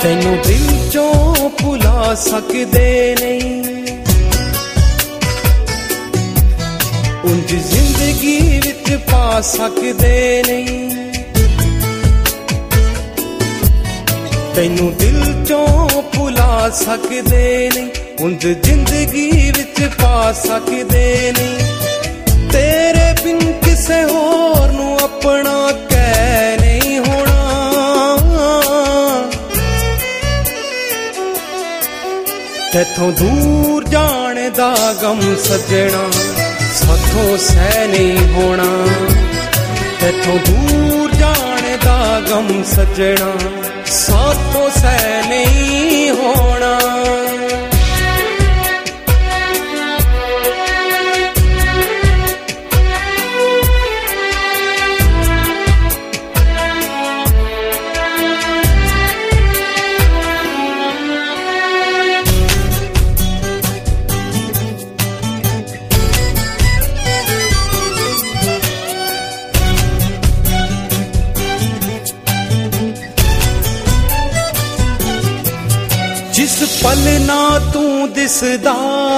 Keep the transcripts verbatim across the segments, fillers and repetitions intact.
ਤੈਨੂੰ ਦਿਲ ਚੋਂ ਭੁਲਾ ਸਕਦੇ ਨਹੀਂ, ਉਂਝ ਜ਼ਿੰਦਗੀ ਵਿੱਚ ਪਾ ਸਕਦੇ ਨਹੀਂ। ਤੈਨੂੰ ਦਿਲ ਚੋਂ ਭੁਲਾ ਸਕਦੇ ਨਹੀਂ, ਉਂਝ ਜ਼ਿੰਦਗੀ ਵਿੱਚ ਪਾ ਸਕਦੇ ਨਹੀਂ। ਤੇਰੇ ਬਿਨ ਕਿਸੇ ਹੋਰ ਨੂੰ ਆਪਣਾ ਕਹਿ ਨਹੀਂ ਹੋਣਾ, ਤੈਥੋਂ ਦੂਰ ਜਾਣ ਦਾ ਗਮ ਸੱਜਣਾ ਸਾਥੋਂ ਸਹਿ ਨਹੀਂ ਹੋਣਾ। ਤੈਥੋਂ ਦੂਰ ਜਾਣ ਦਾ ਗਮ ਸੱਜਣਾ ਸਾਥੋਂ ਸਹਿ ਨਹੀਂ ਹੋਣਾ। ਜਿਸ ਪਲ ਨਾ ਤੂੰ ਦਿਸਦਾ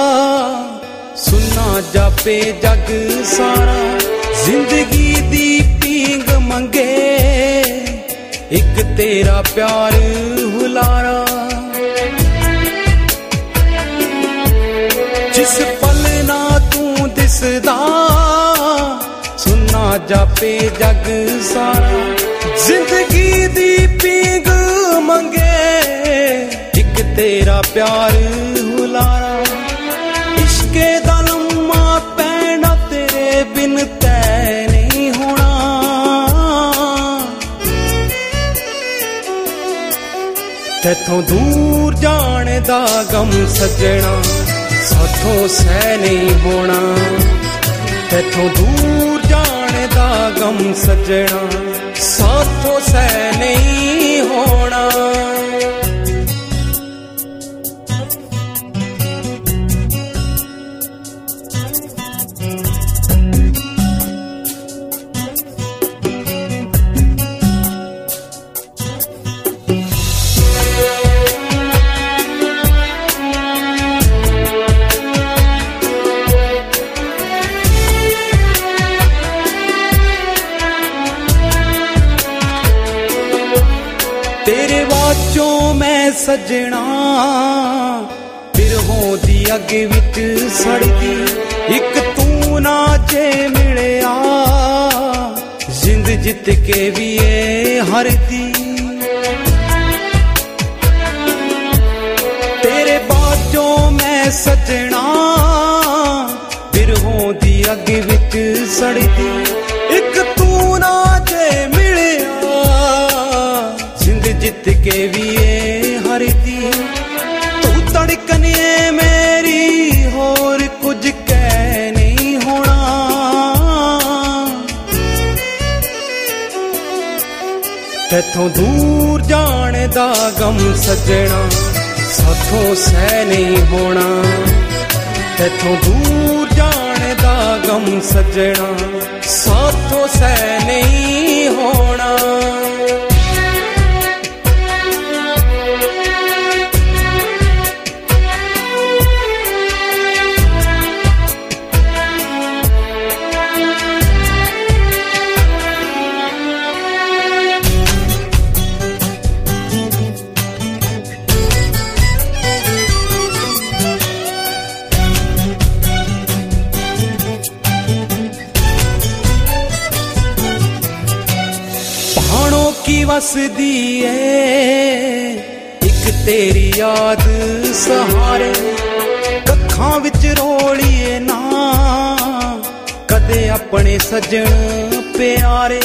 ਸੁਨਾ ਜਾਪੇ ਜਗ ਸਾਰਾ, ਜ਼ਿੰਦਗੀ ਦੀ ਪੀਂਗ ਮੰਗੇ ਇੱਕ ਤੇਰਾ ਪਿਆਰ ਹੁਲਾਰਾ। ਜਿਸ ਪਲ ਨਾ ਤੂੰ ਦਿਸਦਾ ਸੁਨਾ ਜਾਪੇ ਜਗ ਸਾਰਾ, ਜ਼ਿੰਦਗੀ ਦੀ ਪੀਂਗ ਮੰਗੇ ਤੇਰਾ ਪਿਆਰ ਹੁਲਾਰਾ। ਇਸ਼ਕੇ ਦਾ ਲੰਮਾ ਪੈਣਾ ਤੇਰੇ ਬਿਨ ਤੈ ਨਹੀਂ ਹੋਣਾ, ਤੈਥੋਂ ਦੂਰ ਜਾਣ ਦਾ ਗਮ ਸੱਜਣਾ ਸਾਥੋਂ ਸਹਿ ਨਹੀਂ ਹੋਣਾ। ਤੈਥੋਂ ਦੂਰ ਜਾਣ ਦਾ ਗਮ ਸੱਜਣਾ ਸਾਥੋਂ ਸਹਿ ਨਹੀਂ ਹੋਣਾ। ਤੇਰੇ ਵਾਚੋਂ ਮੈਂ ਸੱਜਣਾ ਬਿਰਹੋਂ ਦੀ ਅੱਗ ਵਿੱਚ ਸੜਦੀ, ਇੱਕ ਤੂੰ ਨਾ ਜੇ ਮਿਲਿਆ ਜ਼ਿੰਦ ਜਿੱਤ ਕੇ ਵੀ ਏ ਹਾਰਦੀ। ਤੇਰੇ ਵਾਚੋਂ ਮੈਂ ਸੱਜਣਾ ਬਿਰਹੋਂ ਦੀ ਅੱਗ ਵਿੱਚ ਸੜਦੀ, ਇੱਕ ਤੂੰ ਨਾ ਜੇ ਮਿਲਿਆ ਜਿੱਤ ਕੇ ਵੀ ਏ ਹਾਰਦੀ। ਤੂੰ ਧੜਕਨ ਏ ਮੇਰੀ ਹੋਰ ਕੁਝ ਕਹਿ ਨਹੀਂ ਹੋਣਾ, ਤੈਥੋਂ ਦੂਰ ਜਾਣ ਦਾ ਗਮ ਸੱਜਣਾ ਸਾਥੋਂ ਸਹਿ ਨਹੀਂ ਹੋਣਾ। ਤੈਥੋਂ ਦੂਰ ਜਾਣ ਦਾ ਗਮ ਸੱਜਣਾ ਸਾਥੋਂ ਸਹਿ ਨਹੀਂ ਹੋਣਾ। ਕੀ ਵਸਦੀ ਏ ਇੱਕ ਤੇਰੀ ਯਾਦ ਸਹਾਰੇ, ਅੱਖਾਂ ਵਿੱਚ ਰੋਲੀਏ ਨਾ ਕਦੇ ਆਪਣੇ ਸੱਜਣ ਪਿਆਰੇ।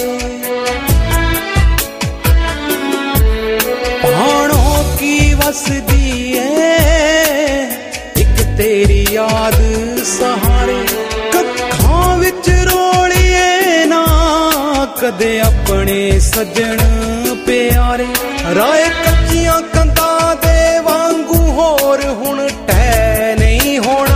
ਭਾਣੋ ਕੀ ਵਸਦੀ ਏ ਇੱਕ ਤੇਰੀ ਯਾਦ ਸਹਾਰੇ, ਅੱਖਾਂ ਵਿੱਚ ਰੋਲੀਏ ਨਾ ਕਦੇ ਆਪਣੇ ਸੱਜਣ ਪਿਆਰੇ। ਰਾਏ ਕੱਚੀਆਂ ਕੰਧਾਂ ਦੇ ਵਾਂਗੂ ਹੋਰ ਹੁਣ ਟਹਿ ਨਹੀਂ ਹੋਣਾ,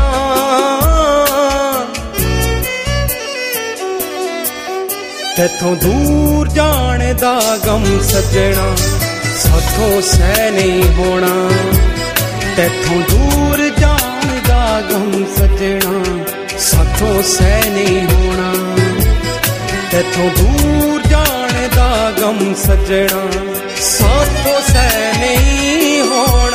ਤੈਥੋਂ ਦੂਰ ਜਾਣ ਦਾ ਗਮ ਸੱਜਣਾ ਸਾਥੋਂ ਸਹਿ ਨਹੀਂ ਹੋਣਾ, ਤੈਥੋਂ ਦੂਰ ਜਾਣ ਦਾ ਗਮ ਸੱਜਣਾ, ਸਾਥੋਂ ਸਹਿ ਨਹੀਂ ਹੋਣਾ, ਤੈਥੋਂ ਦੂਰ ਜਾਣ ਦਾ ਗਮ ਸੱਜਣਾ, ਸਾਥੋਂ ਸਹਿ ਨਹੀਂ ਹੋਣਾ।